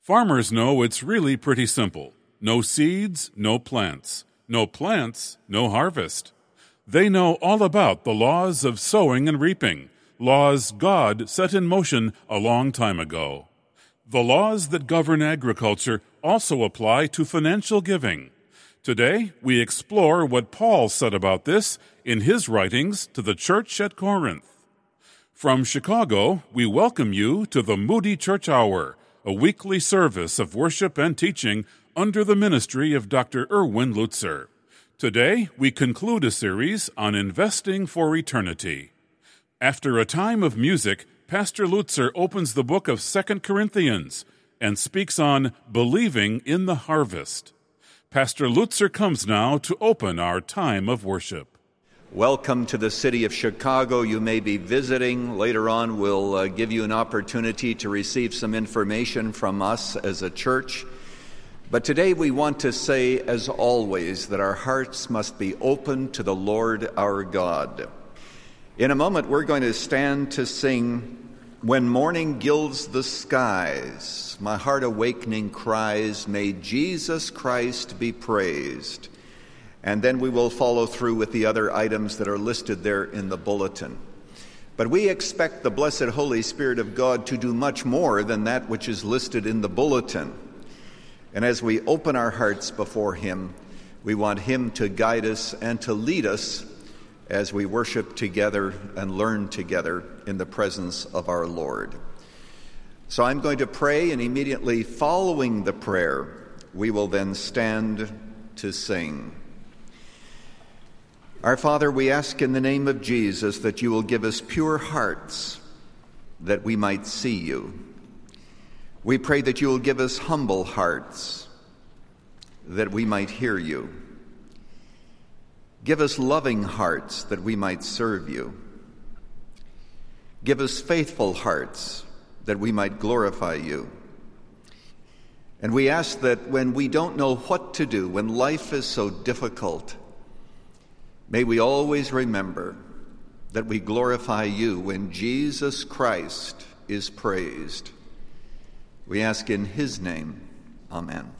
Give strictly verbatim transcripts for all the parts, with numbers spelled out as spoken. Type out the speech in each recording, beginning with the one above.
Farmers know it's really pretty simple. No seeds, no plants. No plants, no harvest. They know all about the laws of sowing and reaping, laws God set in motion a long time ago. The laws that govern agriculture also apply to financial giving. Today, we explore what Paul said about this in his writings to the church at Corinth. From Chicago, we welcome you to the Moody Church Hour, a weekly service of worship and teaching under the ministry of Doctor Erwin Lutzer. Today, we conclude a series on investing for eternity. After a time of music, Pastor Lutzer opens the book of Second Corinthians and speaks on believing in the harvest. Pastor Lutzer comes now to open our time of worship. Welcome to the city of Chicago. You may be visiting. Later on, we'll uh, give you an opportunity to receive some information from us as a church. But today we want to say, as always, that our hearts must be open to the Lord our God. In a moment, we're going to stand to sing, "When Morning Gilds the Skies, My Heart Awakening Cries, May Jesus Christ be Praised." And then we will follow through with the other items that are listed there in the bulletin. But we expect the blessed Holy Spirit of God to do much more than that which is listed in the bulletin. And as we open our hearts before Him, we want Him to guide us and to lead us as we worship together and learn together in the presence of our Lord. So I'm going to pray, and immediately following the prayer, we will then stand to sing. Our Father, we ask in the name of Jesus that you will give us pure hearts that we might see you. We pray that you will give us humble hearts that we might hear you. Give us loving hearts that we might serve you. Give us faithful hearts that we might glorify you. And we ask that when we don't know what to do, when life is so difficult, may we always remember that we glorify you when Jesus Christ is praised. We ask in his name. Amen.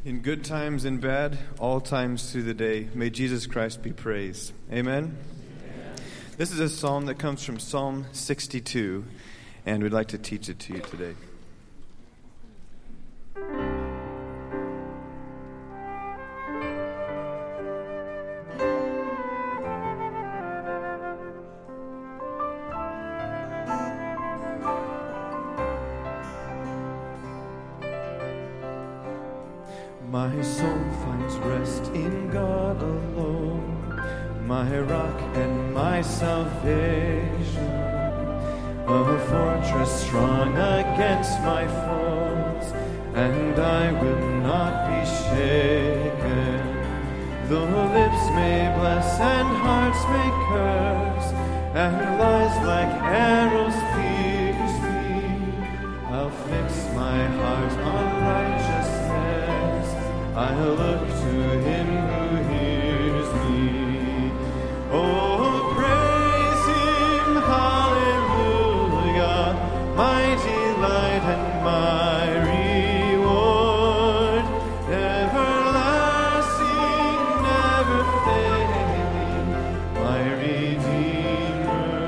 In good times and bad, all times through the day, may Jesus Christ be praised. Amen? Amen. This is a psalm that comes from Psalm sixty-two, and we'd like to teach it to you today. My soul finds rest in God alone, my rock and my salvation, a fortress strong against my foes, and I will not be shaken. Though lips may bless and hearts may curse, and lies like arrows pierce me, I'll fix my heart on righteousness. I'll look to him who hears me. Oh, praise him, hallelujah, my delight and my reward, everlasting, never failing, my Redeemer,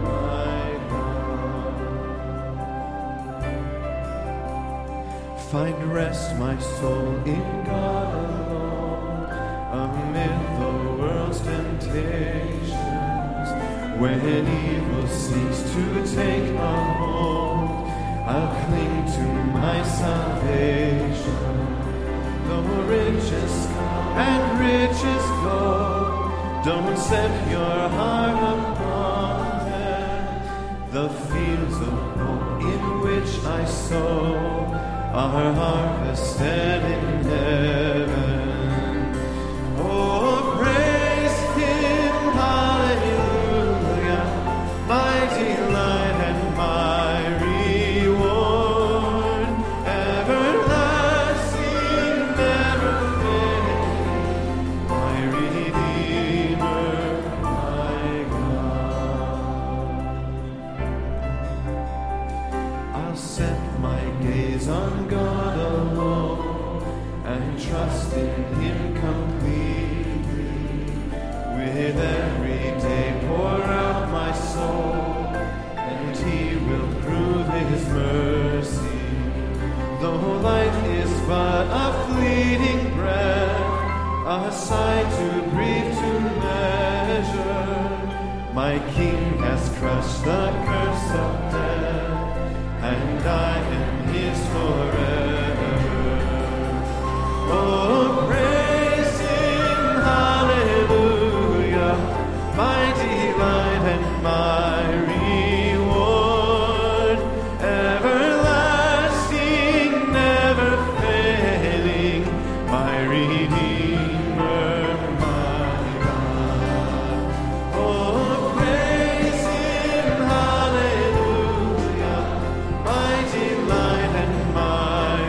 my God. Find rest, my soul, in amid the world's temptations, when evil seeks to take a hold, I'll cling to my salvation. Though riches and riches go, don't set your heart upon them. The fields of hope in which I sow are harvested in heaven. Oh, praise him, hallelujah, my delight and my reward, everlasting, never failing, my Redeemer, my God. I'll set my gaze on God alone and trust in him completely. With every day pour out my soul, and he will prove his mercy. Though life is but a fleeting breath, a sigh too brief to measure, my King has crushed the curse of death, and I am his forever. Oh, praise him, hallelujah, my delight and my reward, everlasting, never failing, my Redeemer, my God. Oh, praise him, hallelujah, my delight and my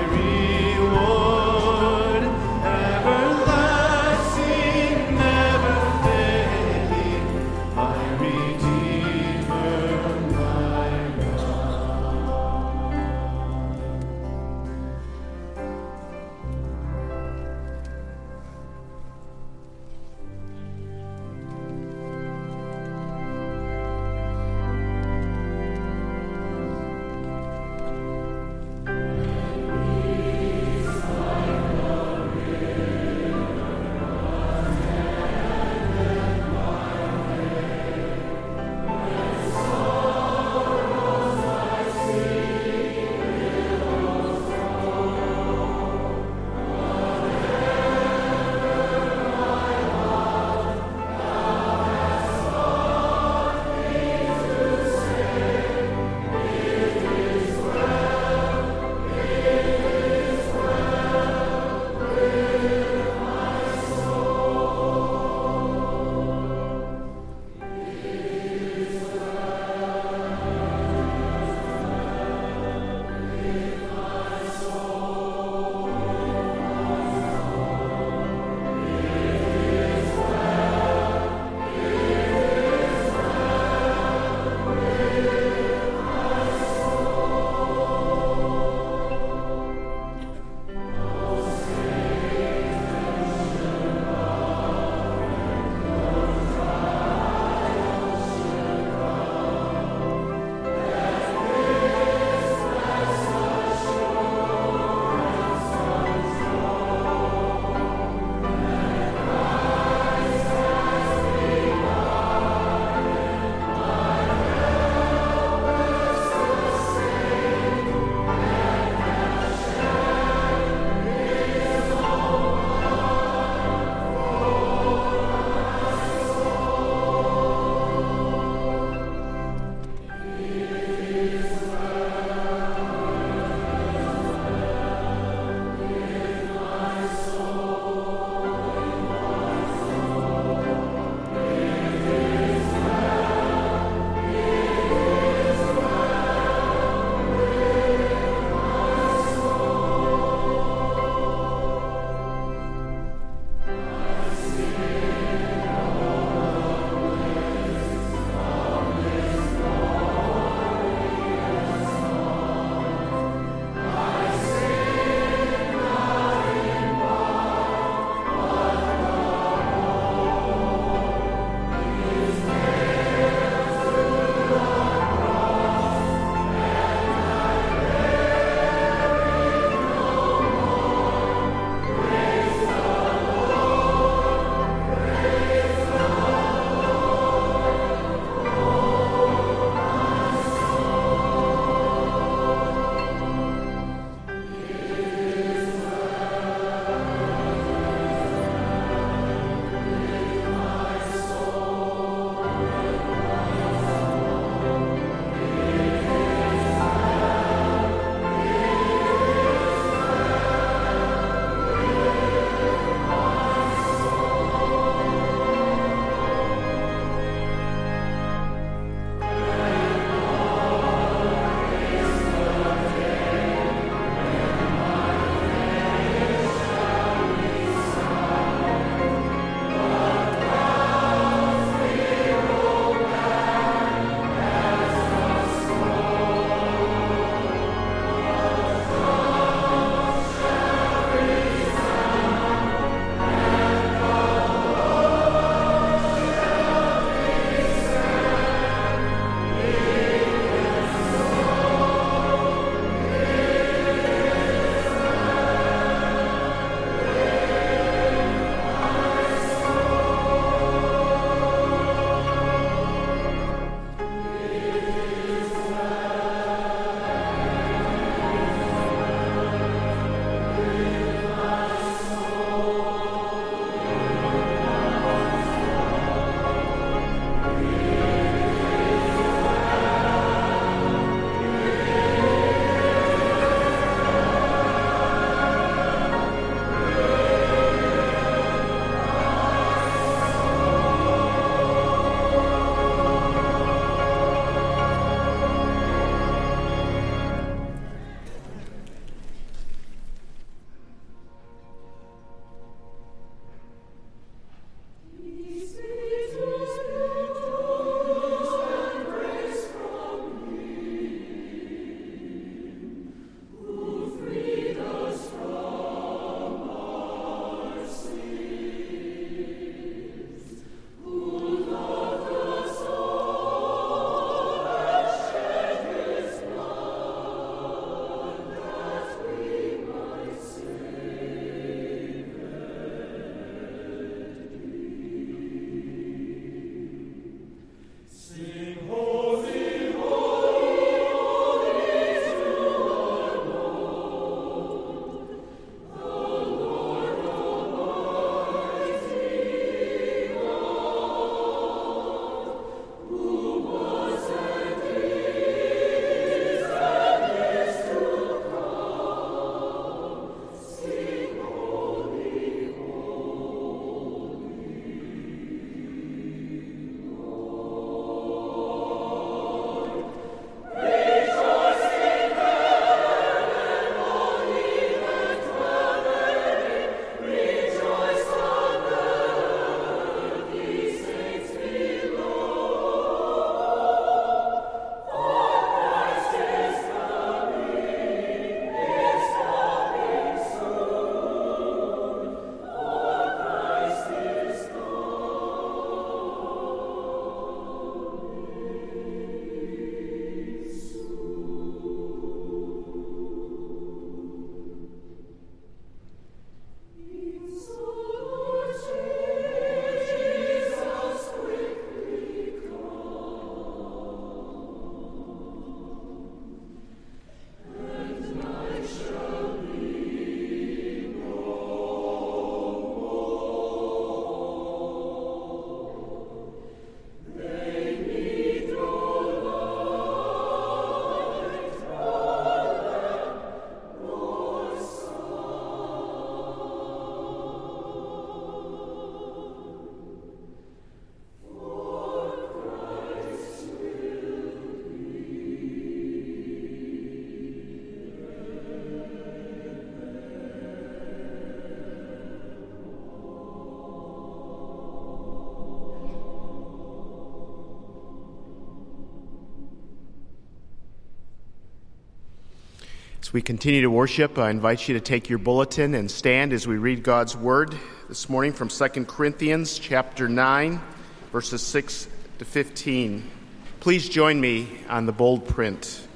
we continue to worship, I invite you to take your bulletin and stand as we read God's Word this morning from Second Corinthians chapter nine, verses six to fifteen. Please join me on the bold print.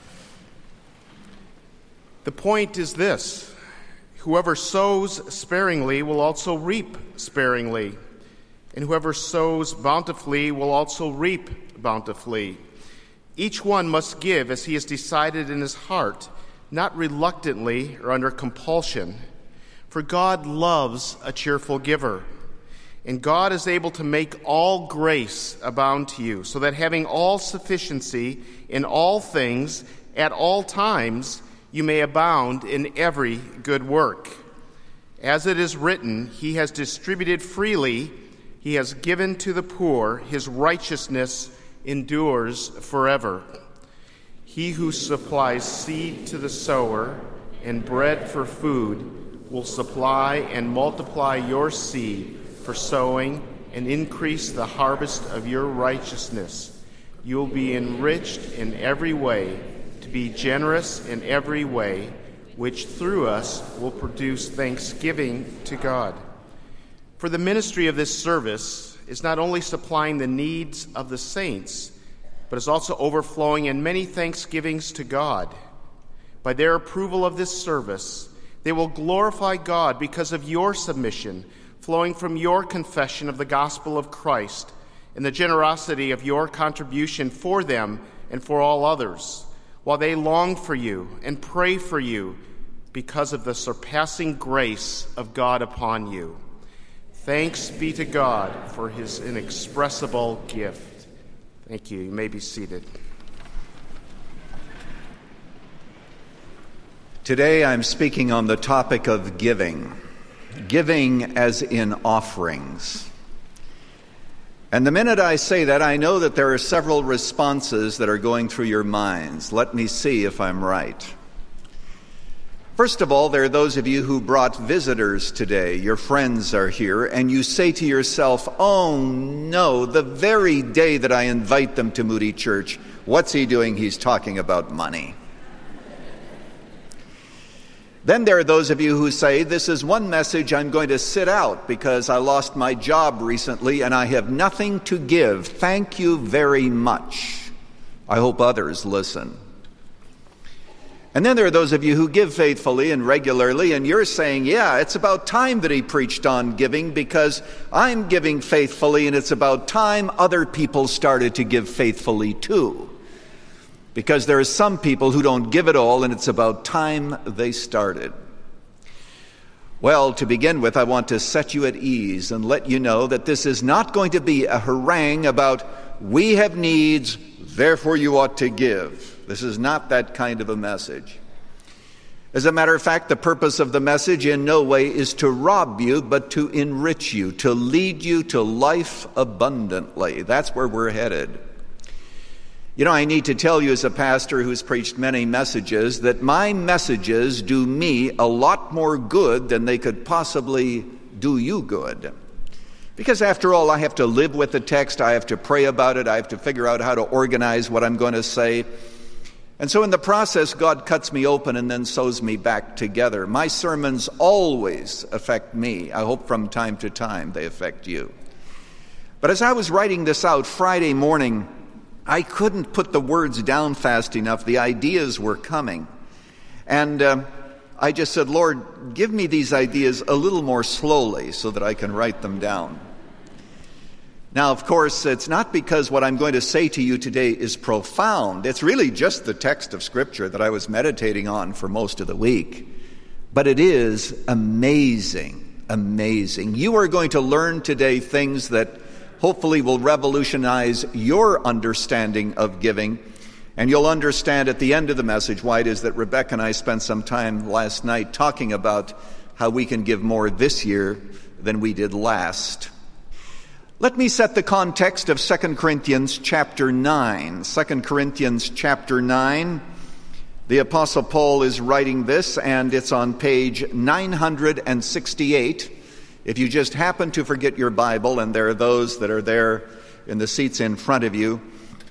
The point is this: whoever sows sparingly will also reap sparingly, and whoever sows bountifully will also reap bountifully. Each one must give as he has decided in his heart, not reluctantly or under compulsion. For God loves a cheerful giver. And God is able to make all grace abound to you, so that having all sufficiency in all things at all times, you may abound in every good work. As it is written, He has distributed freely, He has given to the poor, His righteousness endures forever. He who supplies seed to the sower and bread for food will supply and multiply your seed for sowing and increase the harvest of your righteousness. You will be enriched in every way, to be generous in every way, which through us will produce thanksgiving to God. For the ministry of this service is not only supplying the needs of the saints, but is also overflowing in many thanksgivings to God. By their approval of this service, they will glorify God because of your submission, flowing from your confession of the gospel of Christ and the generosity of your contribution for them and for all others, while they long for you and pray for you because of the surpassing grace of God upon you. Thanks be to God for His inexpressible gift. Thank you. You may be seated. Today I'm speaking on the topic of giving. Giving as in offerings. And the minute I say that, I know that there are several responses that are going through your minds. Let me see if I'm right. First of all, there are those of you who brought visitors today. Your friends are here, and you say to yourself, oh no, the very day that I invite them to Moody Church, what's he doing? He's talking about money. Then there are those of you who say, this is one message I'm going to sit out because I lost my job recently and I have nothing to give. Thank you very much. I hope others listen. And then there are those of you who give faithfully and regularly, and you're saying, yeah, it's about time that he preached on giving because I'm giving faithfully, and it's about time other people started to give faithfully too. Because there are some people who don't give at all, and it's about time they started. Well, to begin with, I want to set you at ease and let you know that this is not going to be a harangue about, we have needs, therefore you ought to give. This is not that kind of a message. As a matter of fact, the purpose of the message in no way is to rob you, but to enrich you, to lead you to life abundantly. That's where we're headed. You know, I need to tell you as a pastor who's preached many messages that my messages do me a lot more good than they could possibly do you good. Because after all, I have to live with the text, I have to pray about it, I have to figure out how to organize what I'm going to say. And so in the process, God cuts me open and then sews me back together. My sermons always affect me. I hope from time to time they affect you. But as I was writing this out Friday morning, I couldn't put the words down fast enough. The ideas were coming. And uh, I just said, Lord, give me these ideas a little more slowly so that I can write them down. Now, of course, it's not because what I'm going to say to you today is profound. It's really just the text of Scripture that I was meditating on for most of the week. But it is amazing, amazing. You are going to learn today things that hopefully will revolutionize your understanding of giving. And you'll understand at the end of the message why it is that Rebecca and I spent some time last night talking about how we can give more this year than we did last. Let me set the context of Second Corinthians chapter nine. Second Corinthians chapter nine. The Apostle Paul is writing this, and it's on page nine hundred sixty-eight. If you just happen to forget your Bible, and there are those that are there in the seats in front of you,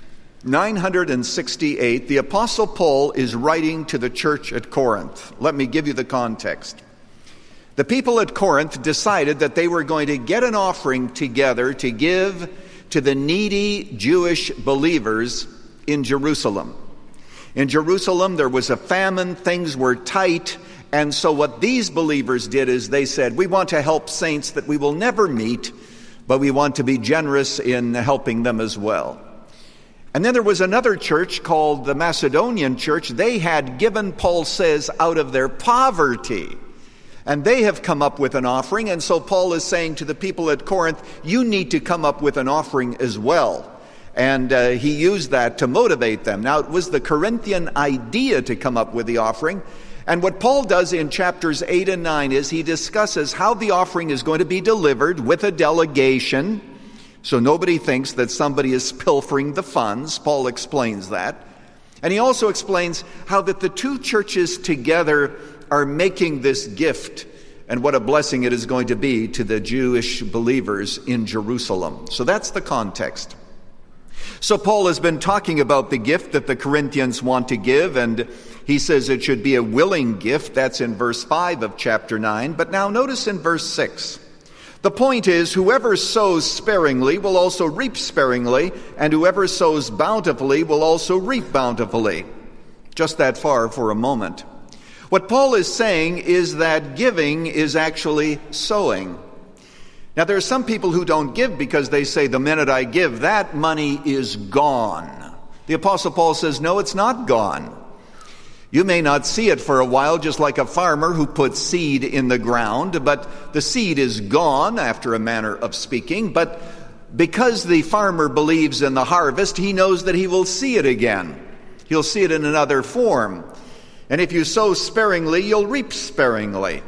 nine sixty-eight, the Apostle Paul is writing to the church at Corinth. Let me give you the context. The people at Corinth decided that they were going to get an offering together to give to the needy Jewish believers in Jerusalem. In Jerusalem, there was a famine, things were tight, and so what these believers did is they said, we want to help saints that we will never meet, but we want to be generous in helping them as well. And then there was another church called the Macedonian church. They had given, Paul says, out of their poverty. And they have come up with an offering, and so Paul is saying to the people at Corinth, you need to come up with an offering as well. And uh, he used that to motivate them. Now, it was the Corinthian idea to come up with the offering. And what Paul does in chapters eight and nine is he discusses how the offering is going to be delivered with a delegation, so nobody thinks that somebody is pilfering the funds. Paul explains that. And he also explains how that the two churches together are making this gift and what a blessing it is going to be to the Jewish believers in Jerusalem. So that's the context. So Paul has been talking about the gift that the Corinthians want to give, and he says it should be a willing gift. That's in verse five of chapter nine. But now notice in verse six. The point is, whoever sows sparingly will also reap sparingly, and whoever sows bountifully will also reap bountifully. Just that far for a moment. What Paul is saying is that giving is actually sowing. Now, there are some people who don't give because they say, the minute I give, that money is gone. The Apostle Paul says, no, it's not gone. You may not see it for a while, just like a farmer who puts seed in the ground, but the seed is gone after a manner of speaking. But because the farmer believes in the harvest, he knows that he will see it again. He'll see it in another form. And if you sow sparingly, you'll reap sparingly.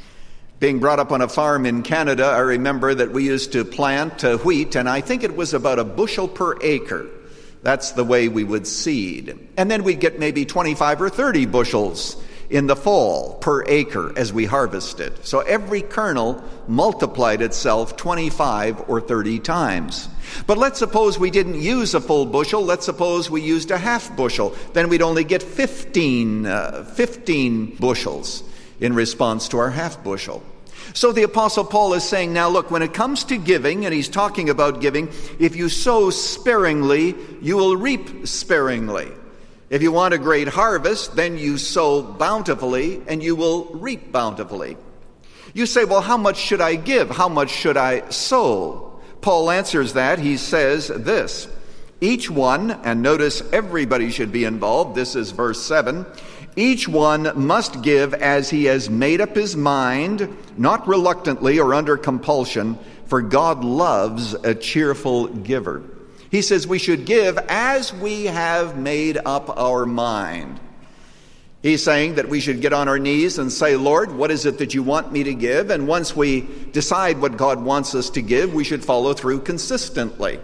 Being brought up on a farm in Canada, I remember that we used to plant uh, wheat, and I think it was about a bushel per acre. That's the way we would seed. And then we'd get maybe twenty-five or thirty bushels in the fall per acre as we harvested. So every kernel multiplied itself twenty-five or thirty times. But let's suppose we didn't use a full bushel. Let's suppose we used a half bushel. Then we'd only get fifteen, uh, fifteen bushels in response to our half bushel. So the Apostle Paul is saying, now look, when it comes to giving, and he's talking about giving, if you sow sparingly, you will reap sparingly. If you want a great harvest, then you sow bountifully, and you will reap bountifully. You say, well, how much should I give? How much should I sow? Paul answers that. He says this, each one, and notice everybody should be involved, this is verse seven, each one must give as he has made up his mind, not reluctantly or under compulsion, for God loves a cheerful giver. He says we should give as we have made up our mind. He's saying that we should get on our knees and say, Lord, what is it that you want me to give? And once we decide what God wants us to give, we should follow through consistently.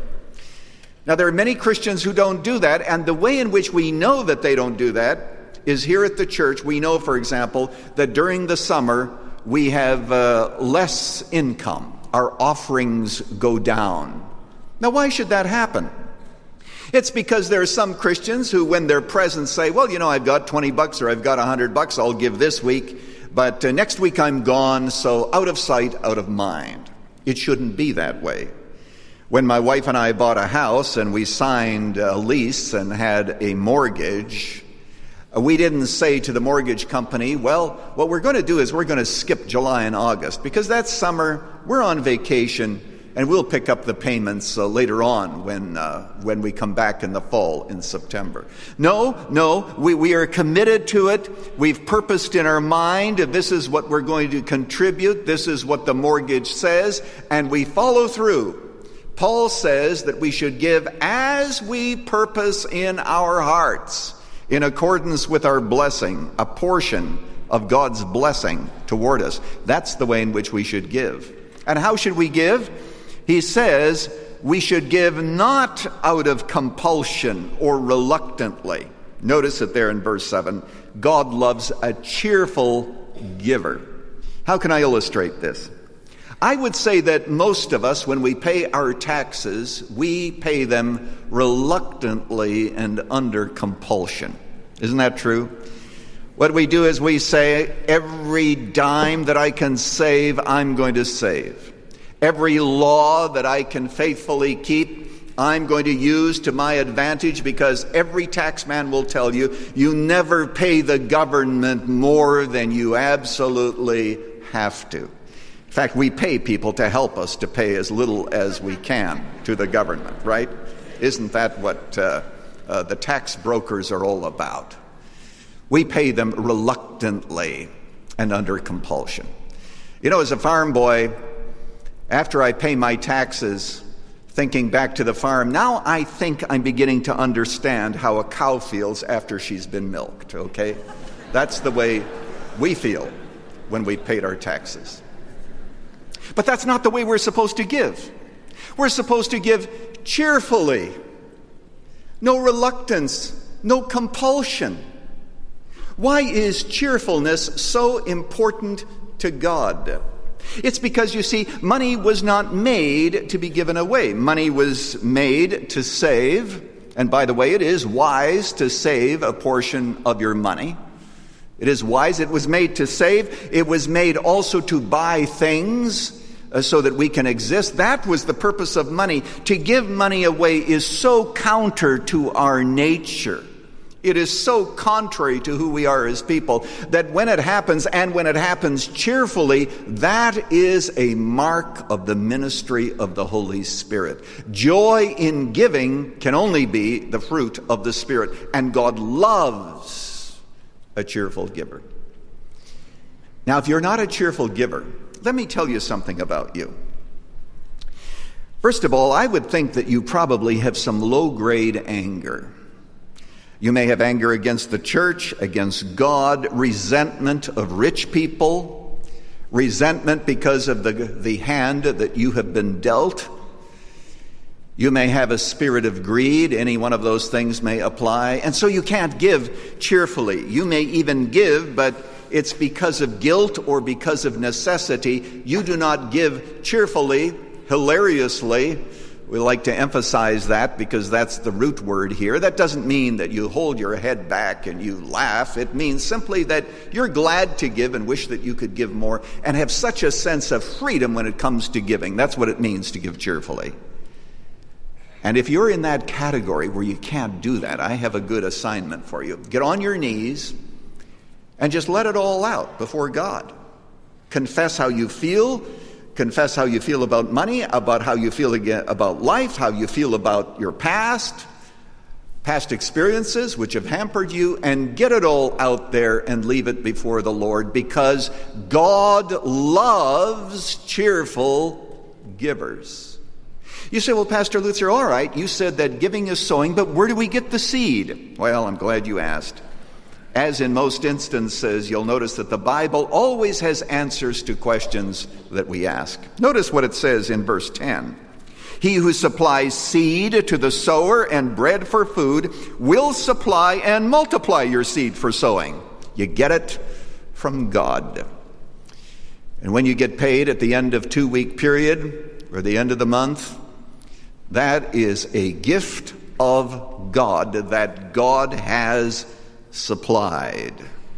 Now, there are many Christians who don't do that, and the way in which we know that they don't do that is here at the church. We know, for example, that during the summer we have uh, less income. Our offerings go down. Now, why should that happen? It's because there are some Christians who, when they're present, say, well, you know, I've got twenty bucks or I've got one hundred bucks, I'll give this week, but uh, next week I'm gone, so out of sight, out of mind. It shouldn't be that way. When my wife and I bought a house and we signed a lease and had a mortgage, we didn't say to the mortgage company, well, what we're going to do is we're going to skip July and August because that summer we're on vacation and we'll pick up the payments uh, later on when uh, when we come back in the fall in September. No, no, we, we are committed to it. We've purposed in our mind, this is what we're going to contribute. This is what the mortgage says, and we follow through. Paul says that we should give as we purpose in our hearts, in accordance with our blessing, a portion of God's blessing toward us. That's the way in which we should give. And how should we give? He says we should give not out of compulsion or reluctantly. Notice it there in verse seven. God loves a cheerful giver. How can I illustrate this? I would say that most of us, when we pay our taxes, we pay them reluctantly and under compulsion. Isn't that true? What we do is we say, every dime that I can save, I'm going to save. Every law that I can faithfully keep, I'm going to use to my advantage, because every taxman will tell you, you never pay the government more than you absolutely have to. In fact, we pay people to help us to pay as little as we can to the government, right? Isn't that what uh, uh, the tax brokers are all about? We pay them reluctantly and under compulsion. You know, as a farm boy, after I pay my taxes, thinking back to the farm, now I think I'm beginning to understand how a cow feels after she's been milked, okay? That's the way we feel when we paid our taxes. But that's not the way we're supposed to give. We're supposed to give cheerfully. No reluctance, no compulsion. Why is cheerfulness so important to God? It's because, you see, money was not made to be given away. Money was made to save. And by the way, it is wise to save a portion of your money. It is wise. It was made to save. It was made also to buy things uh, so that we can exist. That was the purpose of money. To give money away is so counter to our nature. It is so contrary to who we are as people that when it happens, and when it happens cheerfully, that is a mark of the ministry of the Holy Spirit. Joy in giving can only be the fruit of the Spirit, and God loves a cheerful giver. Now, if you're not a cheerful giver, let me tell you something about you. First of all, I would think that you probably have some low-grade anger. You may have anger against the church, against God, resentment of rich people, resentment because of the, the hand that you have been dealt. You may have a spirit of greed. Any one of those things may apply. And so you can't give cheerfully. You may even give, but it's because of guilt or because of necessity. You do not give cheerfully, hilariously. We like to emphasize that because that's the root word here. That doesn't mean that you hold your head back and you laugh. It means simply that you're glad to give and wish that you could give more and have such a sense of freedom when it comes to giving. That's what it means to give cheerfully. And if you're in that category where you can't do that, I have a good assignment for you. Get on your knees and just let it all out before God. Confess how you feel. Confess how you feel about money, about how you feel about life, how you feel about your past, past experiences which have hampered you, and get it all out there and leave it before the Lord, because God loves cheerful givers. You say, well, Pastor Lutzer, all right, you said that giving is sowing, but where do we get the seed? Well, I'm glad you asked. As in most instances, you'll notice that the Bible always has answers to questions that we ask. Notice what it says in verse ten. He who supplies seed to the sower and bread for food will supply and multiply your seed for sowing. You get it from God. And when you get paid at the end of two-week period or the end of the month, that is a gift of God that God has supplied.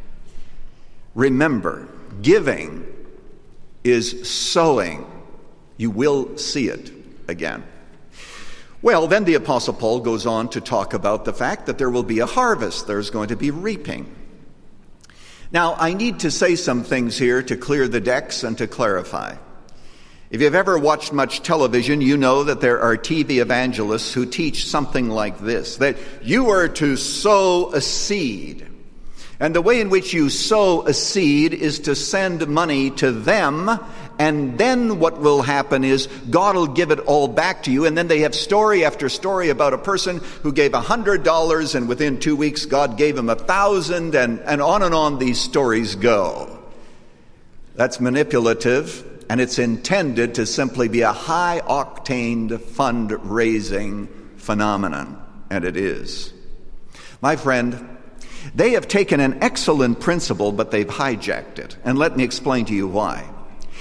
Remember, giving is sowing. You will see it again. Well, then the Apostle Paul goes on to talk about the fact that there will be a harvest. There's going to be reaping. Now, I need to say some things here to clear the decks and to clarify. If you've ever watched much television, you know that there are T V evangelists who teach something like this, that you are to sow a seed. And the way in which you sow a seed is to send money to them, and then what will happen is God will give it all back to you. And then they have story after story about a person who gave a hundred dollars, and within two weeks God gave him a thousand, and, and on and on these stories go. That's manipulative. And it's intended to simply be a high-octane fundraising phenomenon. And it is. My friend, they have taken an excellent principle, but they've hijacked it. And let me explain to you why.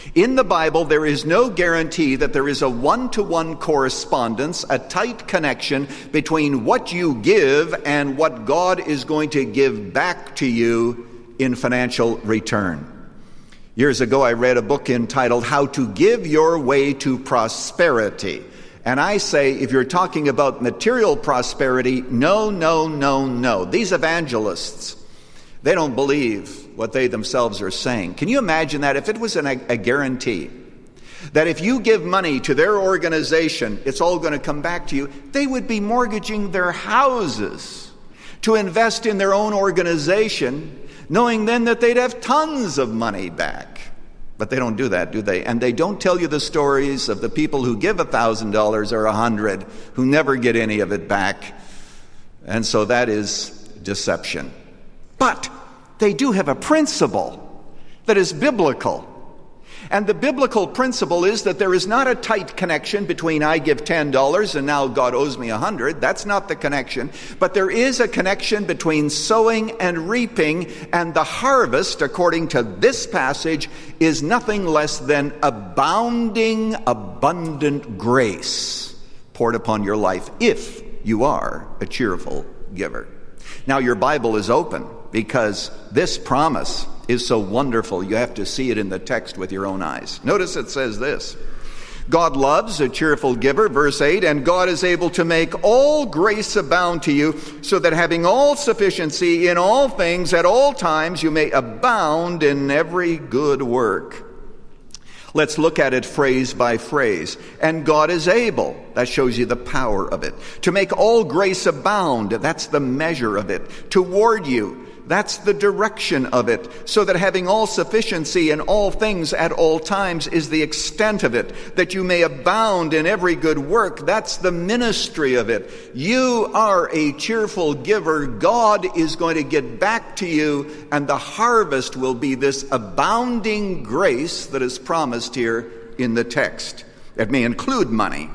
In the Bible, there is no guarantee that there is a one-to-one correspondence, a tight connection between what you give and what God is going to give back to you in financial return. Years ago, I read a book entitled How to Give Your Way to Prosperity. And I say, if you're talking about material prosperity, no, no, no, no. These evangelists, they don't believe what they themselves are saying. Can you imagine that? If it was an, a guarantee that if you give money to their organization, it's all going to come back to you, they would be mortgaging their houses to invest in their own organization, knowing then that they'd have tons of money back. But they don't do that, do they? And they don't tell you the stories of the people who give one thousand dollars or one hundred dollars who never get any of it back. And so that is deception. But they do have a principle that is biblical. And the biblical principle is that there is not a tight connection between I give ten dollars and now God owes me one hundred dollars. That's not the connection. But there is a connection between sowing and reaping, and the harvest, according to this passage, is nothing less than abounding, abundant grace poured upon your life if you are a cheerful giver. Now your Bible is open because this promise is so wonderful, you have to see it in the text with your own eyes. Notice it says this: God loves a cheerful giver, verse eight, and God is able to make all grace abound to you, so that having all sufficiency in all things at all times, you may abound in every good work. Let's look at it phrase by phrase. And God is able, that shows you the power of it, to make all grace abound, that's the measure of it, toward you, that's the direction of it, so that having all sufficiency in all things at all times is the extent of it, that you may abound in every good work, that's the ministry of it. You are a cheerful giver. God is going to get back to you, and the harvest will be this abounding grace that is promised here in the text. It may include money.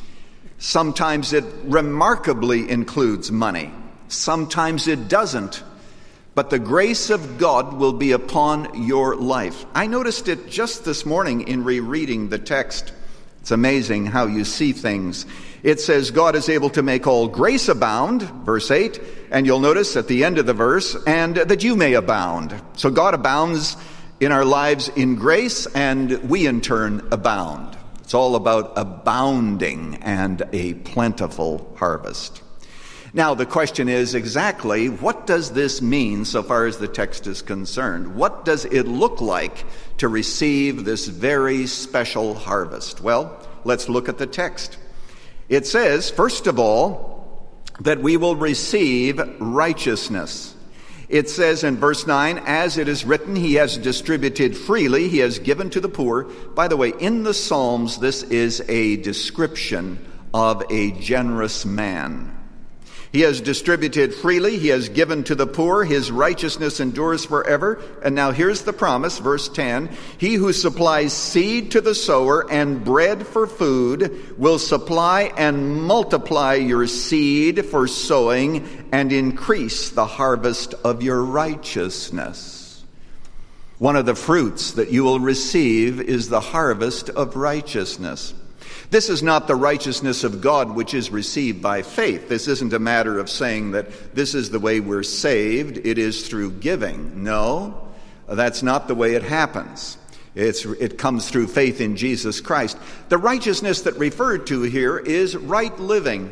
Sometimes it remarkably includes money. Sometimes it doesn't. But the grace of God will be upon your life. I noticed it just this morning in rereading the text. It's amazing how you see things. It says God is able to make all grace abound, verse eight, and you'll notice at the end of the verse, and that you may abound. So God abounds in our lives in grace, and we in turn abound. It's all about abounding and a plentiful harvest. Now, the question is exactly, what does this mean so far as the text is concerned? What does it look like to receive this very special harvest? Well, let's look at the text. It says, first of all, that we will receive righteousness. It says in verse nine, as it is written, he has distributed freely, he has given to the poor. By the way, in the Psalms, this is a description of a generous man. He has distributed freely, he has given to the poor, his righteousness endures forever. And now here's the promise, verse ten, he who supplies seed to the sower and bread for food will supply and multiply your seed for sowing and increase the harvest of your righteousness. One of the fruits that you will receive is the harvest of righteousness. This is not the righteousness of God which is received by faith. This isn't a matter of saying that this is the way we're saved. It is through giving. No, that's not the way it happens. It's, it comes through faith in Jesus Christ. The righteousness that referred to here is right living.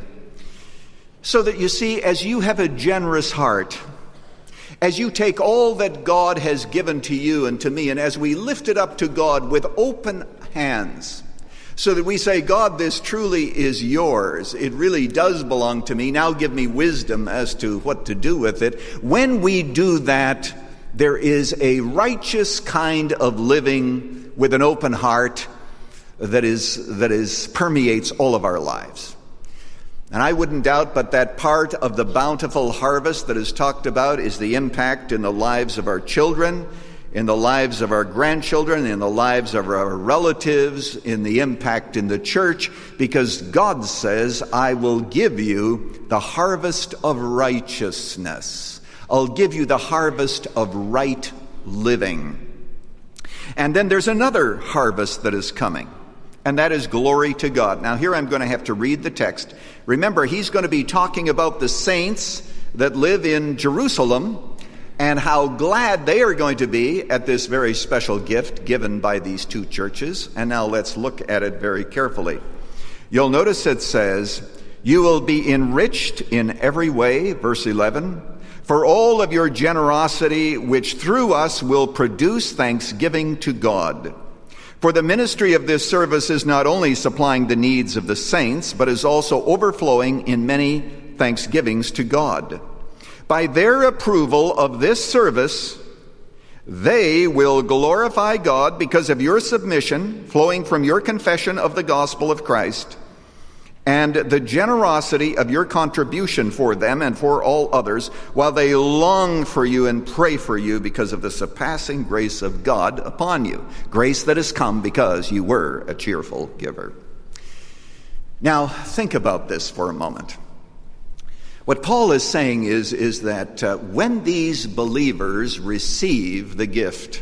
So that you see, as you have a generous heart, as you take all that God has given to you and to me, and as we lift it up to God with open hands, so that we say, God, this truly is yours. It really does belong to me. Now give me wisdom as to what to do with it. When we do that, there is a righteous kind of living with an open heart that is that is permeates all of our lives. And I wouldn't doubt but that part of the bountiful harvest that is talked about is the impact in the lives of our children, in the lives of our grandchildren, in the lives of our relatives, in the impact in the church, because God says, I will give you the harvest of righteousness. I'll give you the harvest of right living. And then there's another harvest that is coming, and that is glory to God. Now here I'm going to have to read the text. Remember, he's going to be talking about the saints that live in Jerusalem and how glad they are going to be at this very special gift given by these two churches. And now let's look at it very carefully. You'll notice it says, "You will be enriched in every way," verse eleven, "for all of your generosity, which through us will produce thanksgiving to God. For the ministry of this service is not only supplying the needs of the saints, but is also overflowing in many thanksgivings to God. By their approval of this service, they will glorify God because of your submission, flowing from your confession of the gospel of Christ, and the generosity of your contribution for them and for all others, while they long for you and pray for you because of the surpassing grace of God upon you. Grace that has come because you were a cheerful giver." Now, think about this for a moment. What Paul is saying is, is that uh, when these believers receive the gift,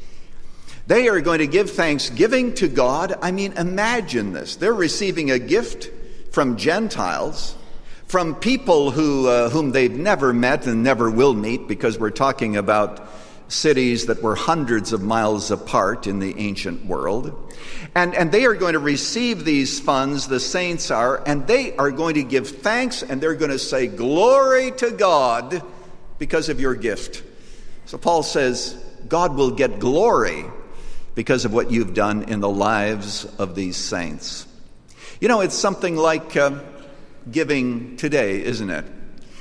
they are going to give thanksgiving to God. I mean, imagine this. They're receiving a gift from Gentiles, from people who uh, whom they've never met and never will meet, because we're talking about cities that were hundreds of miles apart in the ancient world. And, and they are going to receive these funds, the saints are, and they are going to give thanks, and they're going to say, "Glory to God because of your gift." So Paul says, God will get glory because of what you've done in the lives of these saints. You know, it's something like uh, giving today, isn't it?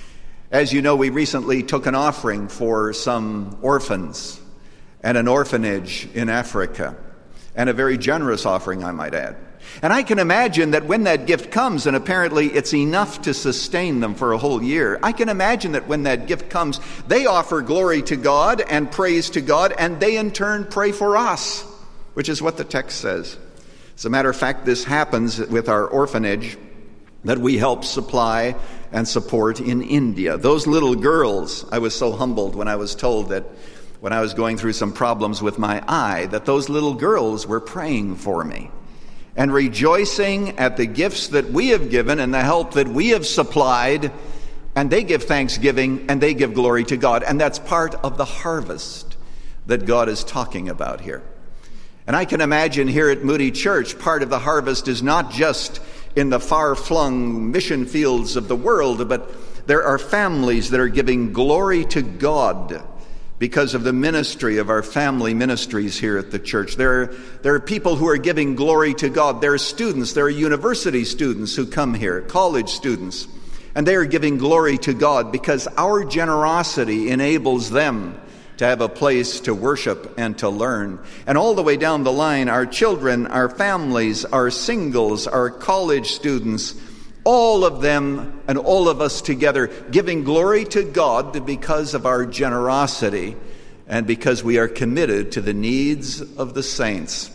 As you know, we recently took an offering for some orphans and an orphanage in Africa, and a very generous offering, I might add. And I can imagine that when that gift comes, and apparently it's enough to sustain them for a whole year, I can imagine that when that gift comes, they offer glory to God and praise to God, and they in turn pray for us, which is what the text says. As a matter of fact, this happens with our orphanage that we help supply and support in India. Those little girls, I was so humbled when I was told that when I was going through some problems with my eye, that those little girls were praying for me and rejoicing at the gifts that we have given and the help that we have supplied, and they give thanksgiving and they give glory to God. And that's part of the harvest that God is talking about here. And I can imagine here at Moody Church, part of the harvest is not just in the far-flung mission fields of the world, but there are families that are giving glory to God because of the ministry of our family ministries here at the church. There are, there are people who are giving glory to God. There are students, there are university students who come here, college students, and they are giving glory to God because our generosity enables them to have a place to worship and to learn. And all the way down the line, our children, our families, our singles, our college students, all of them and all of us together giving glory to God because of our generosity and because we are committed to the needs of the saints.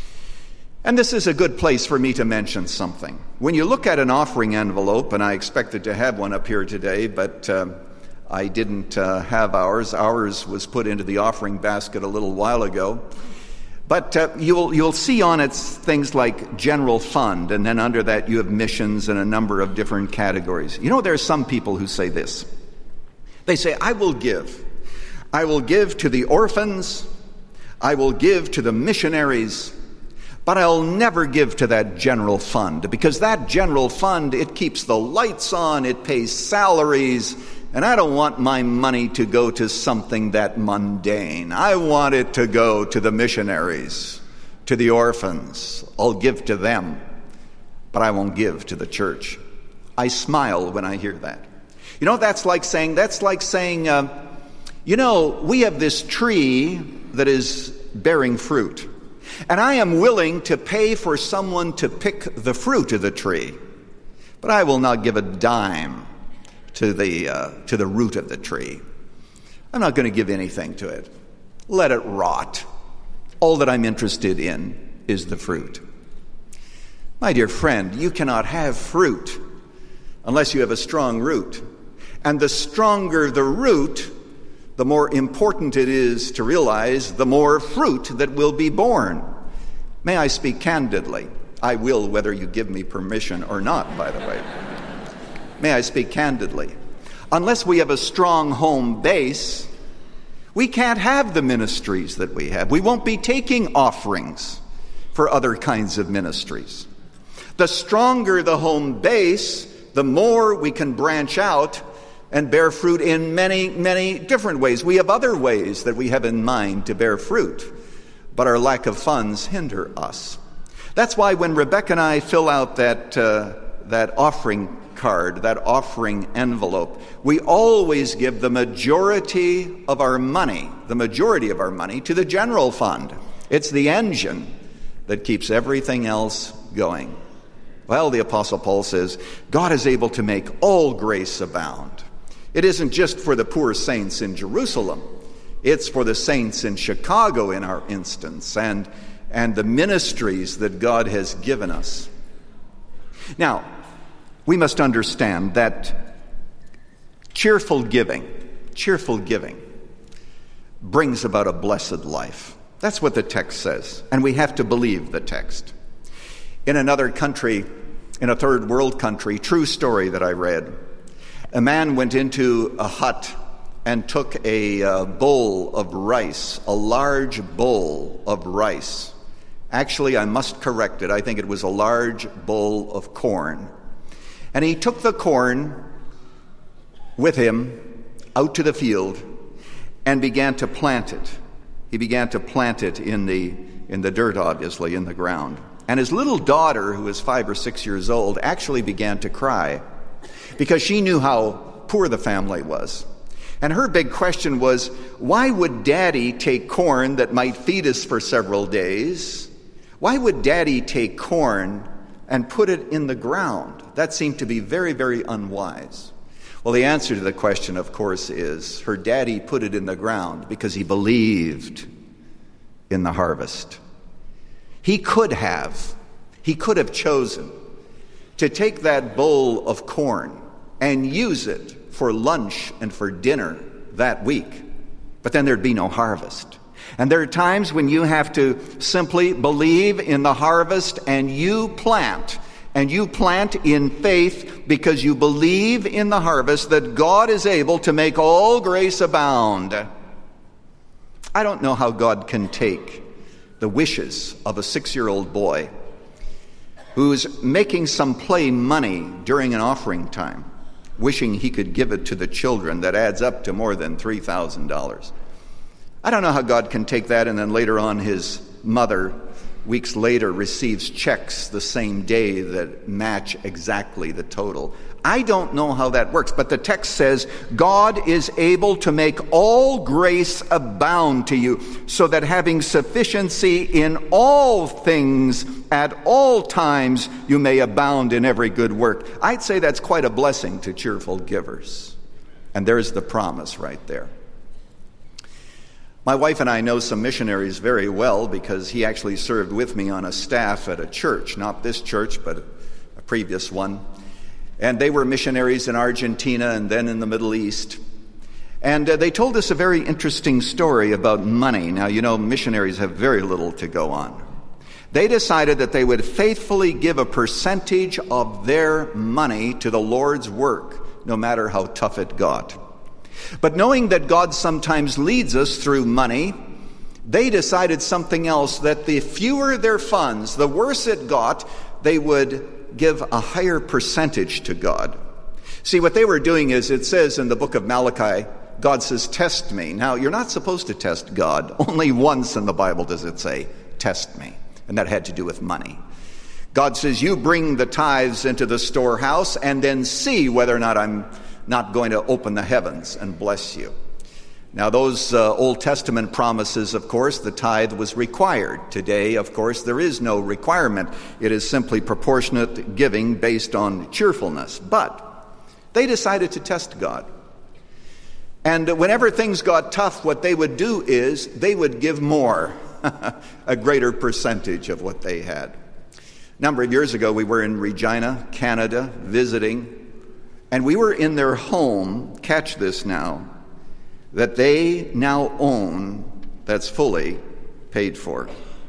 And this is a good place for me to mention something. When you look at an offering envelope, and I expected to have one up here today, but uh, I didn't uh, have ours. Ours was put into the offering basket a little while ago. But uh, you'll you'll see on it things like general fund, and then under that you have missions and a number of different categories. You know, there are some people who say this. They say, I will give. I will give to the orphans. I will give to the missionaries. But I'll never give to that general fund, because that general fund, it keeps the lights on, it pays salaries, and I don't want my money to go to something that mundane. I want it to go to the missionaries, to the orphans. I'll give to them, but I won't give to the church. I smile when I hear that. You know, that's like saying, that's like saying, uh, you know, we have this tree that is bearing fruit, and I am willing to pay for someone to pick the fruit of the tree, but I will not give a dime to the uh, to the root of the tree. I'm not going to give anything to it. Let it rot. All that I'm interested in is the fruit. My dear friend, you cannot have fruit unless you have a strong root. And the stronger the root, the more important it is to realize the more fruit that will be born. May I speak candidly? I will, whether you give me permission or not, by the way. May I speak candidly? Unless we have a strong home base, we can't have the ministries that we have. We won't be taking offerings for other kinds of ministries. The stronger the home base, the more we can branch out and bear fruit in many, many different ways. We have other ways that we have in mind to bear fruit, but our lack of funds hinder us. That's why when Rebecca and I fill out that uh, that offering card, that offering envelope, we always give the majority of our money, the majority of our money to the general fund. It's the engine that keeps everything else going. Well, the Apostle Paul says, God is able to make all grace abound. It isn't just for the poor saints in Jerusalem. It's for the saints in Chicago in our instance, and, and the ministries that God has given us. Now, we must understand that cheerful giving, cheerful giving brings about a blessed life. That's what the text says, and we have to believe the text. In another country, in a third world country, true story that I read, a man went into a hut and took a uh, bowl of rice, a large bowl of rice. Actually, I must correct it. I think it was a large bowl of corn. And he took the corn with him out to the field and began to plant it. He began to plant it in the in the dirt, obviously, in the ground. And his little daughter, who was five or six years old, actually began to cry because she knew how poor the family was. And her big question was, why would Daddy take corn that might feed us for several days? Why would Daddy take corn and put it in the ground? That seemed to be very, very unwise. Well, the answer to the question, of course, is her daddy put it in the ground because he believed in the harvest. He could have, he could have chosen to take that bowl of corn and use it for lunch and for dinner that week, but then there'd be no harvest. And there are times when you have to simply believe in the harvest and you plant. And you plant in faith because you believe in the harvest that God is able to make all grace abound. I don't know how God can take the wishes of a six-year-old boy who's making some play money during an offering time, wishing he could give it to the children that adds up to more than three thousand dollars. I don't know how God can take that and then later on his mother, weeks later, receives checks the same day that match exactly the total. I don't know how that works, but the text says, God is able to make all grace abound to you, so that having sufficiency in all things at all times, you may abound in every good work. I'd say that's quite a blessing to cheerful givers. And there's the promise right there. My wife and I know some missionaries very well because he actually served with me on a staff at a church, not this church, but a previous one. And they were missionaries in Argentina and then in the Middle East. And uh, they told us a very interesting story about money. Now, you know, missionaries have very little to go on. They decided that they would faithfully give a percentage of their money to the Lord's work, no matter how tough it got. But knowing that God sometimes leads us through money, they decided something else, that the fewer their funds, the worse it got, they would give a higher percentage to God. See, what they were doing is, it says in the book of Malachi, God says, test me. Now, you're not supposed to test God. Only once in the Bible does it say, test me. And that had to do with money. God says, you bring the tithes into the storehouse and then see whether or not I'm not going to open the heavens and bless you. Now, those uh, Old Testament promises, of course, the tithe was required. Today, of course, there is no requirement. It is simply proportionate giving based on cheerfulness. But they decided to test God. And whenever things got tough, what they would do is they would give more, a greater percentage of what they had. A number of years ago, we were in Regina, Canada, visiting. And we were in their home, catch this now, that they now own that's fully paid for.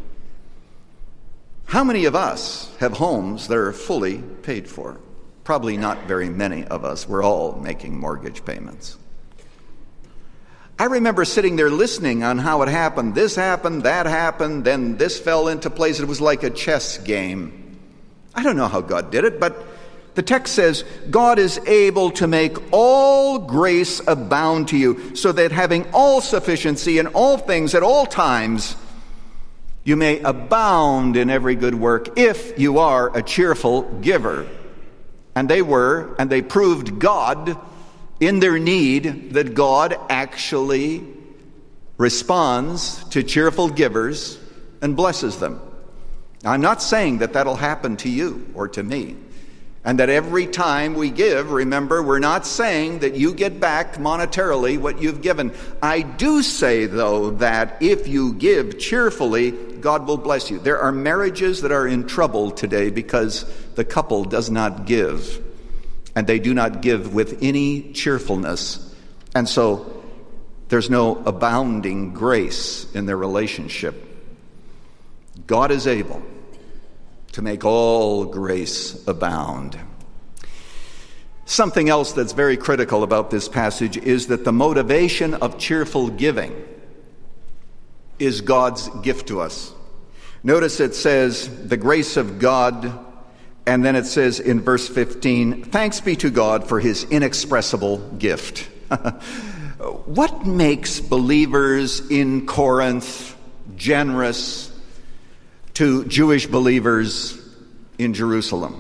How many of us have homes that are fully paid for? Probably not very many of us. We're all making mortgage payments. I remember sitting there listening on how it happened. This happened, that happened, then this fell into place. It was like a chess game. I don't know how God did it, but the text says, God is able to make all grace abound to you, so that having all sufficiency in all things at all times, you may abound in every good work, if you are a cheerful giver. And they were, and they proved God in their need, that God actually responds to cheerful givers and blesses them. Now, I'm not saying that that'll happen to you or to me. And that every time we give, remember, we're not saying that you get back monetarily what you've given. I do say, though, that if you give cheerfully, God will bless you. There are marriages that are in trouble today because the couple does not give. And they do not give with any cheerfulness. And so there's no abounding grace in their relationship. God is able to make all grace abound. Something else that's very critical about this passage is that the motivation of cheerful giving is God's gift to us. Notice it says, the grace of God, and then it says in verse fifteen, thanks be to God for his inexpressible gift. What makes believers in Corinth generous to Jewish believers in Jerusalem?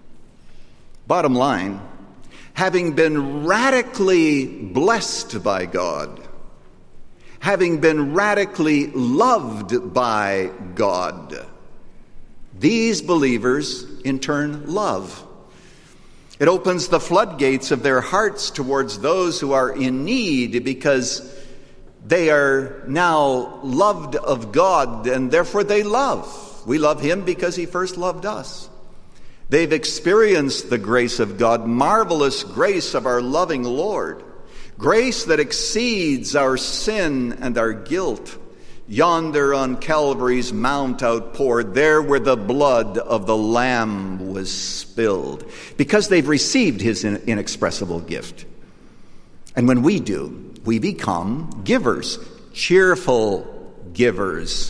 Bottom line, having been radically blessed by God, having been radically loved by God, these believers in turn love. It opens the floodgates of their hearts towards those who are in need, because they are now loved of God, and therefore they love. We love him because he first loved us. They've experienced the grace of God, marvelous grace of our loving Lord, grace that exceeds our sin and our guilt. Yonder on Calvary's mount outpoured, there where the blood of the Lamb was spilled, because they've received his inexpressible gift. And when we do, we become givers, cheerful givers.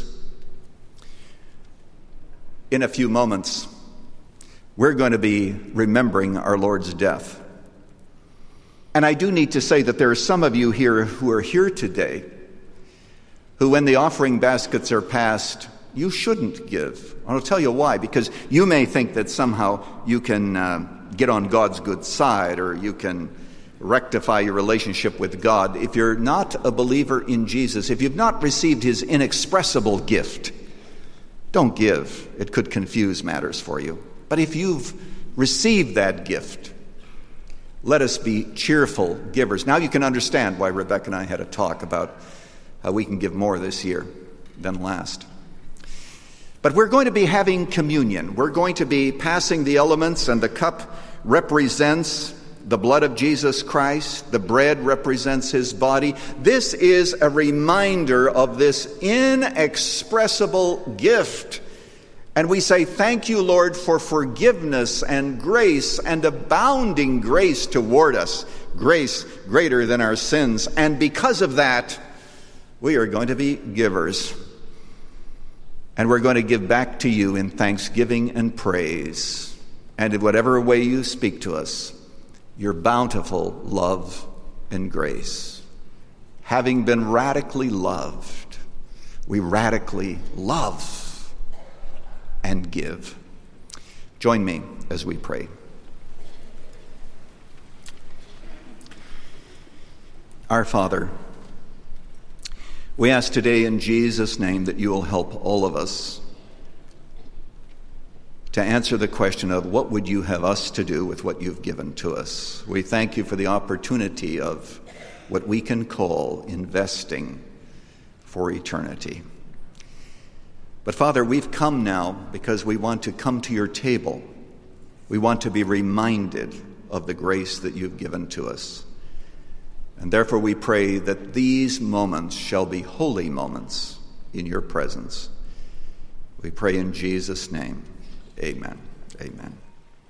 In a few moments, we're going to be remembering our Lord's death. And I do need to say that there are some of you here who are here today who, when the offering baskets are passed, you shouldn't give. I'll tell you why. Because you may think that somehow you can uh, get on God's good side, or you can rectify your relationship with God. If you're not a believer in Jesus, if you've not received his inexpressible gift, don't give. It could confuse matters for you. But if you've received that gift, let us be cheerful givers. Now you can understand why Rebecca and I had a talk about how we can give more this year than last. But we're going to be having communion. We're going to be passing the elements, and the cup represents the blood of Jesus Christ. The bread represents his body. This is a reminder of this inexpressible gift. And we say, thank you, Lord, for forgiveness and grace and abounding grace toward us, grace greater than our sins. And because of that, we are going to be givers. And we're going to give back to you in thanksgiving and praise. And in whatever way you speak to us, your bountiful love and grace. Having been radically loved, we radically love and give. Join me as we pray. Our Father, we ask today in Jesus' name that you will help all of us to answer the question of what would you have us to do with what you've given to us. We thank you for the opportunity of what we can call investing for eternity. But Father, we've come now because we want to come to your table. We want to be reminded of the grace that you've given to us. And therefore we pray that these moments shall be holy moments in your presence. We pray in Jesus' name. Amen. Amen.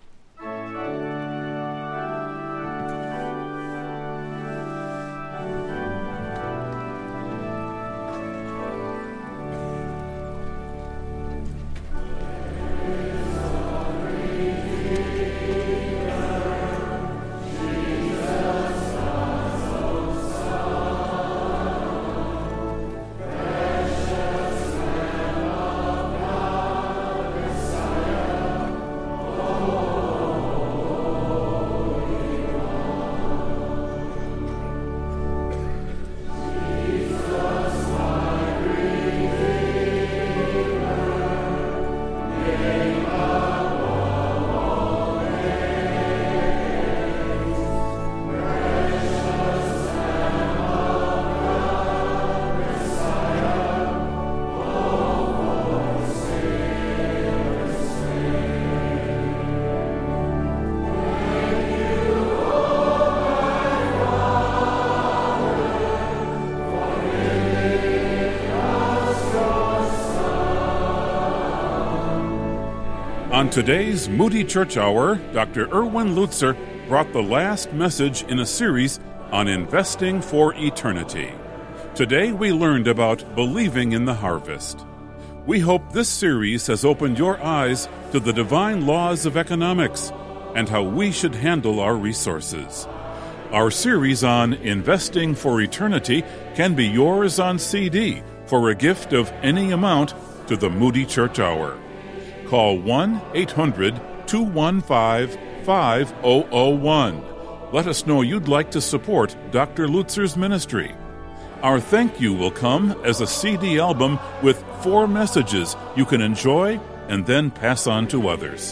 On today's Moody Church Hour, Doctor Erwin Lutzer brought the last message in a series on investing for eternity. Today we learned about believing in the harvest. We hope this series has opened your eyes to the divine laws of economics and how we should handle our resources. Our series on investing for eternity can be yours on C D for a gift of any amount to the Moody Church Hour. Call one eight hundred two one five five zero zero one. Let us know you'd like to support Doctor Lutzer's ministry. Our thank you will come as a C D album with four messages you can enjoy and then pass on to others.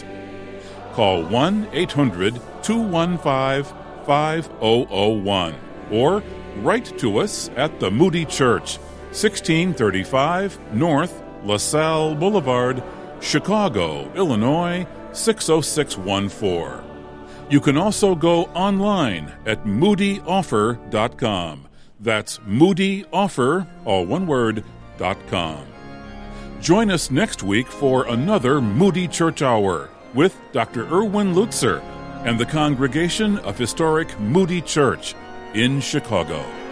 Call one eight hundred two one five five zero zero one or write to us at the Moody Church, sixteen thirty-five North LaSalle Boulevard, Chicago, Illinois, six oh six one four. You can also go online at moody offer dot com. That's moody offer, all one word, dot com. Join us next week for another Moody Church Hour with Doctor Erwin Lutzer and the congregation of historic Moody Church in Chicago.